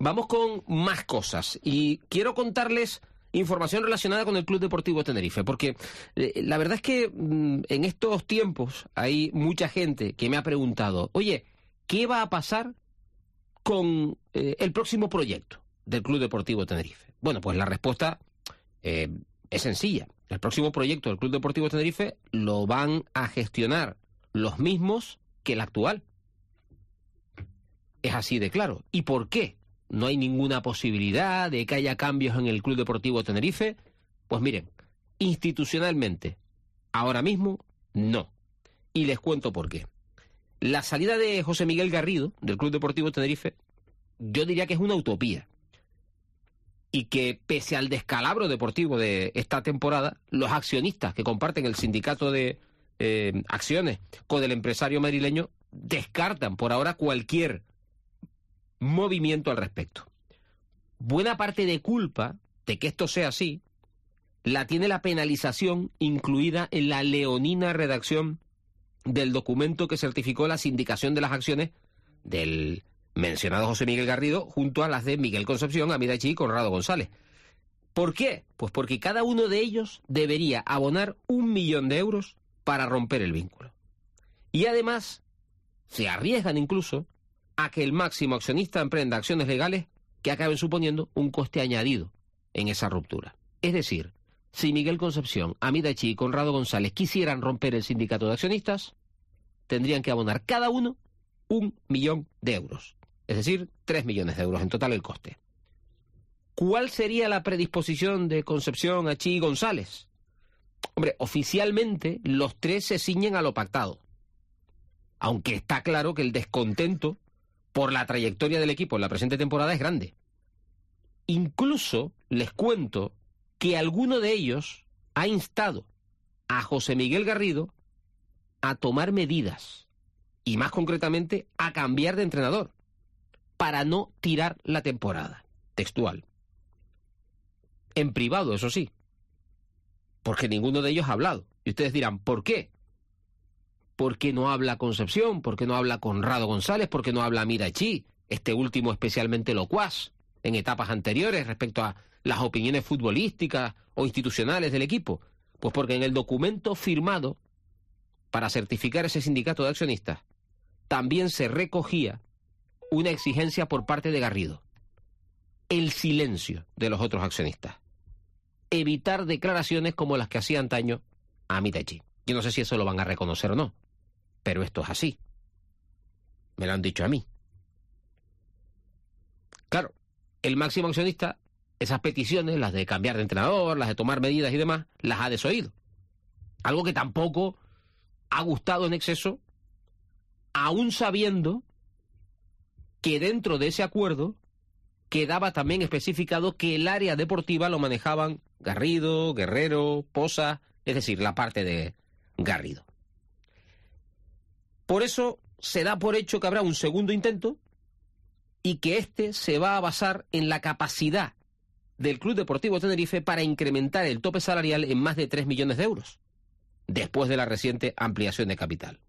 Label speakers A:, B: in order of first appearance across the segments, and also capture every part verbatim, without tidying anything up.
A: vamos con más cosas y quiero contarles información relacionada con el Club Deportivo Tenerife, porque eh, la verdad es que mm, en estos tiempos hay mucha gente que me ha preguntado, oye, ¿qué va a pasar con eh, el próximo proyecto del Club Deportivo Tenerife? Bueno, pues la respuesta eh, es sencilla. El próximo proyecto del Club Deportivo Tenerife lo van a gestionar los mismos que el actual. Es así de claro. ¿Y por qué? ¿No hay ninguna posibilidad de que haya cambios en el Club Deportivo Tenerife? Pues miren, institucionalmente, ahora mismo, no. Y les cuento por qué. La salida de José Miguel Garrido, del Club Deportivo Tenerife, yo diría que es una utopía. Y que, pese al descalabro deportivo de esta temporada, los accionistas que comparten el sindicato de eh, acciones con el empresario madrileño descartan por ahora cualquier movimiento al respecto. Buena parte de culpa de que esto sea así la tiene la penalización incluida en la leonina redacción del documento que certificó la sindicación de las acciones del mencionado José Miguel Garrido junto a las de Miguel Concepción, Amidachi y Conrado González. ¿Por qué? Pues porque cada uno de ellos debería abonar un millón de euros para romper el vínculo. Y además se arriesgan incluso a que el máximo accionista emprenda acciones legales que acaben suponiendo un coste añadido en esa ruptura. Es decir, si Miguel Concepción, Amidachi y Conrado González quisieran romper el sindicato de accionistas, tendrían que abonar cada uno un millón de euros. Es decir, tres millones de euros en total el coste. ¿Cuál sería la predisposición de Concepción, Achí y González? Hombre, oficialmente los tres se ciñen a lo pactado. Aunque está claro que el descontento por la trayectoria del equipo en la presente temporada es grande. Incluso les cuento que alguno de ellos ha instado a José Miguel Garrido a tomar medidas, y más concretamente a cambiar de entrenador, para no tirar la temporada. Textual. En privado, eso sí. Porque ninguno de ellos ha hablado. Y ustedes dirán, ¿por qué? ¿Por qué no habla Concepción? ¿Por qué no habla Conrado González? ¿Por qué no habla Amidachi? Este último especialmente locuaz en etapas anteriores respecto a las opiniones futbolísticas o institucionales del equipo. Pues porque en el documento firmado para certificar ese sindicato de accionistas también se recogía una exigencia por parte de Garrido. El silencio de los otros accionistas. Evitar declaraciones como las que hacía antaño Amidachi. Yo no sé si eso lo van a reconocer o no, pero esto es así. Me lo han dicho a mí. Claro, el máximo accionista, esas peticiones, las de cambiar de entrenador, las de tomar medidas y demás, las ha desoído. Algo que tampoco ha gustado en exceso, aún sabiendo que dentro de ese acuerdo quedaba también especificado que el área deportiva lo manejaban Garrido, Guerrero, Poza, es decir, la parte de Garrido. Por eso se da por hecho que habrá un segundo intento y que este se va a basar en la capacidad del Club Deportivo Tenerife para incrementar el tope salarial en más de tres millones de euros, después de la reciente ampliación de capital.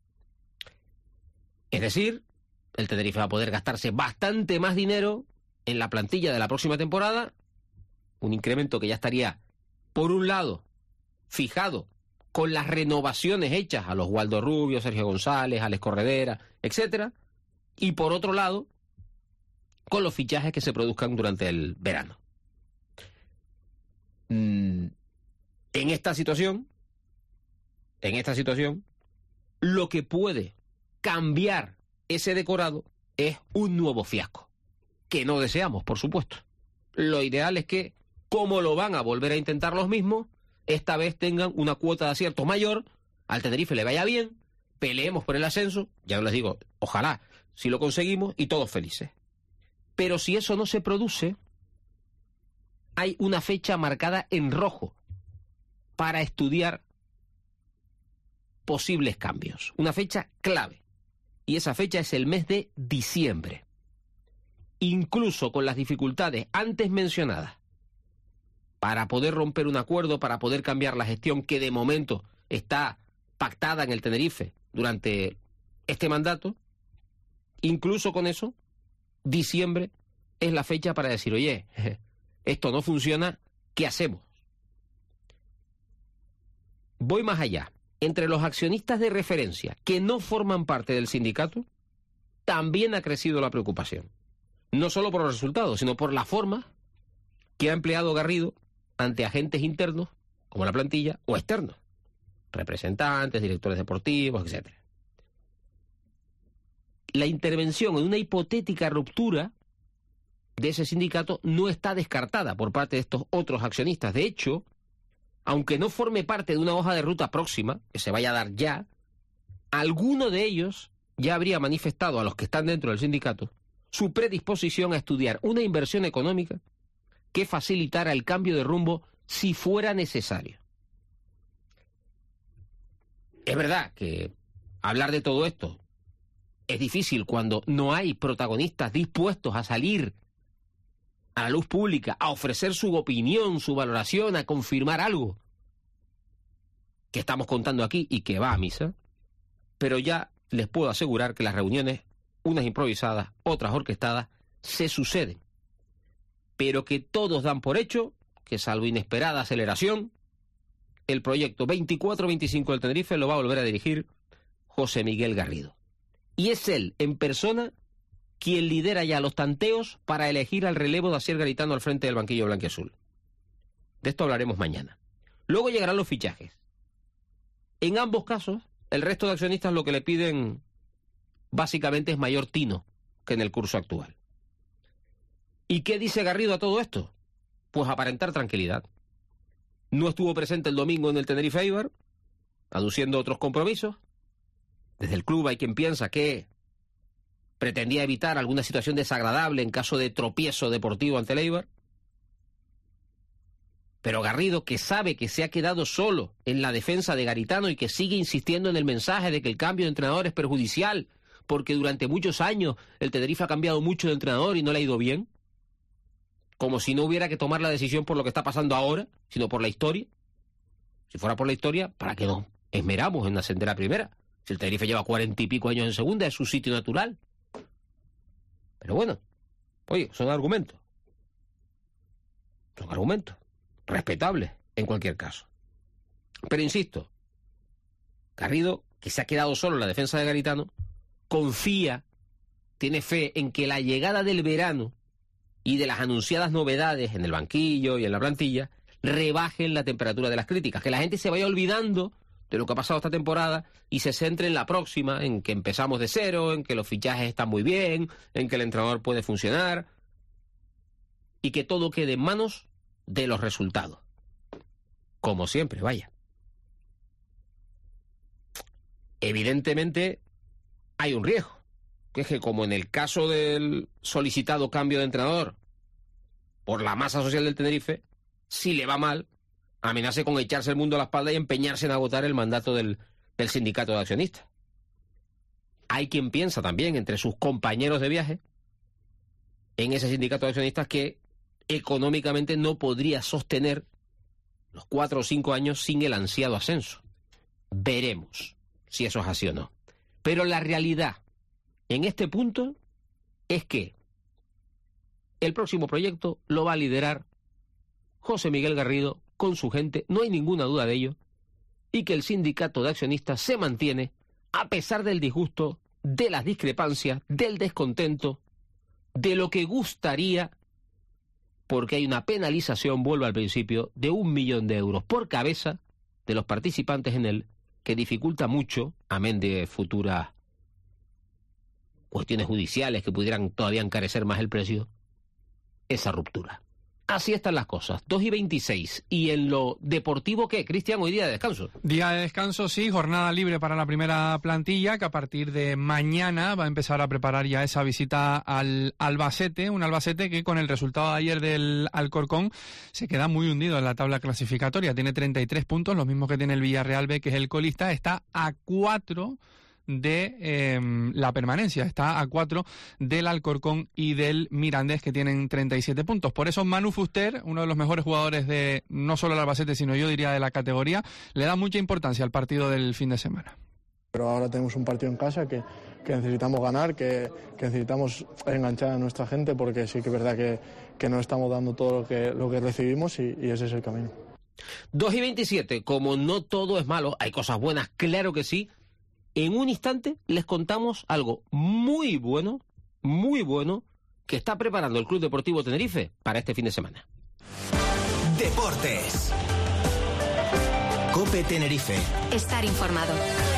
A: Es decir, el Tenerife va a poder gastarse bastante más dinero en la plantilla de la próxima temporada, un incremento que ya estaría, por un lado, fijado con las renovaciones hechas a los Waldo Rubio, Sergio González, Alex Corredera, etcétera, y por otro lado, con los fichajes que se produzcan durante el verano. Mm, en esta situación, en esta situación, lo que puede cambiar ese decorado es un nuevo fiasco, que no deseamos, por supuesto. Lo ideal es que, como lo van a volver a intentar los mismos, esta vez tengan una cuota de acierto mayor, al Tenerife le vaya bien, peleemos por el ascenso, ya no les digo, ojalá, si lo conseguimos, y todos felices. Pero si eso no se produce, hay una fecha marcada en rojo para estudiar posibles cambios. Una fecha clave. Y esa fecha es el mes de diciembre. Incluso con las dificultades antes mencionadas, para poder romper un acuerdo, para poder cambiar la gestión que de momento está pactada en el Tenerife durante este mandato, incluso con eso, diciembre es la fecha para decir, oye, esto no funciona, ¿qué hacemos? Voy más allá. Entre los accionistas de referencia que no forman parte del sindicato, también ha crecido la preocupación. No solo por los resultados, sino por la forma que ha empleado Garrido ante agentes internos, como la plantilla, o externos, representantes, directores deportivos, etcétera. La intervención en una hipotética ruptura de ese sindicato no está descartada por parte de estos otros accionistas. De hecho, aunque no forme parte de una hoja de ruta próxima, que se vaya a dar ya, alguno de ellos ya habría manifestado a los que están dentro del sindicato su predisposición a estudiar una inversión económica que facilitara el cambio de rumbo si fuera necesario. Es verdad que hablar de todo esto es difícil cuando no hay protagonistas dispuestos a salir a la luz pública, a ofrecer su opinión, su valoración, a confirmar algo que estamos contando aquí y que va a misa, pero ya les puedo asegurar que las reuniones, unas improvisadas, otras orquestadas, se suceden, pero que todos dan por hecho que, salvo inesperada aceleración, el proyecto veinticuatro veinticinco del Tenerife lo va a volver a dirigir José Miguel Garrido. Y es él, en persona, quien lidera ya los tanteos para elegir al relevo de Asier Garitano al frente del banquillo blanquiazul. De esto hablaremos mañana. Luego llegarán los fichajes. En ambos casos, el resto de accionistas lo que le piden básicamente es mayor tino que en el curso actual. ¿Y qué dice Garrido a todo esto? Pues aparentar tranquilidad. No estuvo presente el domingo en el Tenerife Eibar, aduciendo otros compromisos. Desde el club hay quien piensa que pretendía evitar alguna situación desagradable en caso de tropiezo deportivo ante el Eibar. Pero Garrido, que sabe que se ha quedado solo en la defensa de Garitano y que sigue insistiendo en el mensaje de que el cambio de entrenador es perjudicial, porque durante muchos años el Tenerife ha cambiado mucho de entrenador y no le ha ido bien, como si no hubiera que tomar la decisión por lo que está pasando ahora, sino por la historia. Si fuera por la historia, ¿para qué nos esmeramos en ascender a primera? Si el Tenerife lleva cuarenta y pico años en segunda, es su sitio natural. Pero bueno, oye, son argumentos. Son argumentos respetables en cualquier caso. Pero insisto, Garrido, que se ha quedado solo en la defensa de Garitano, confía, tiene fe en que la llegada del verano y de las anunciadas novedades en el banquillo y en la plantilla rebajen la temperatura de las críticas, que la gente se vaya olvidando de lo que ha pasado esta temporada y se centre en la próxima, en que empezamos de cero, en que los fichajes están muy bien, en que el entrenador puede funcionar y que todo quede en manos de los resultados. Como siempre, vaya. Evidentemente hay un riesgo, que es que como en el caso del solicitado cambio de entrenador por la masa social del Tenerife, si le va mal, amenace con echarse el mundo a la espalda y empeñarse en agotar el mandato del, del sindicato de accionistas. Hay quien piensa también, entre sus compañeros de viaje, en ese sindicato de accionistas que económicamente no podría sostener los cuatro o cinco años sin el ansiado ascenso. Veremos si eso es así o no. Pero la realidad en este punto es que el próximo proyecto lo va a liderar José Miguel Garrido con su gente, no hay ninguna duda de ello, y que el sindicato de accionistas se mantiene a pesar del disgusto, de las discrepancias, del descontento, de lo que gustaría, porque hay una penalización, vuelvo al principio, de un millón de euros por cabeza de los participantes en él, que dificulta mucho, amén de futuras cuestiones judiciales que pudieran todavía encarecer más el precio, esa ruptura. Así están las cosas. dos y veintiséis. ¿Y en lo deportivo qué, Cristian? Hoy día de descanso.
B: Día de descanso, sí. Jornada libre para la primera plantilla, que a partir de mañana va a empezar a preparar ya esa visita al Albacete. Un Albacete que con el resultado de ayer del Alcorcón se queda muy hundido en la tabla clasificatoria. Tiene treinta y tres puntos, los mismos que tiene el Villarreal B, que es el colista. Está a cuatro de eh, la permanencia, está a cuatro del Alcorcón y del Mirandés, que tienen treinta y siete puntos. Por eso Manu Fuster, uno de los mejores jugadores de no solo el Albacete, sino yo diría de la categoría, le da mucha importancia al partido del fin de semana.
C: Pero ahora tenemos un partido en casa que, que necesitamos ganar, que, que necesitamos enganchar a nuestra gente, porque sí que es verdad que, que no estamos dando todo lo que, lo que recibimos y, y ese es el camino.
A: dos y veintisiete, como no todo es malo, hay cosas buenas, claro que sí. En un instante les contamos algo muy bueno, muy bueno, que está preparando el Club Deportivo Tenerife para este fin de semana.
D: Deportes. COPE Tenerife.
E: Estar informado.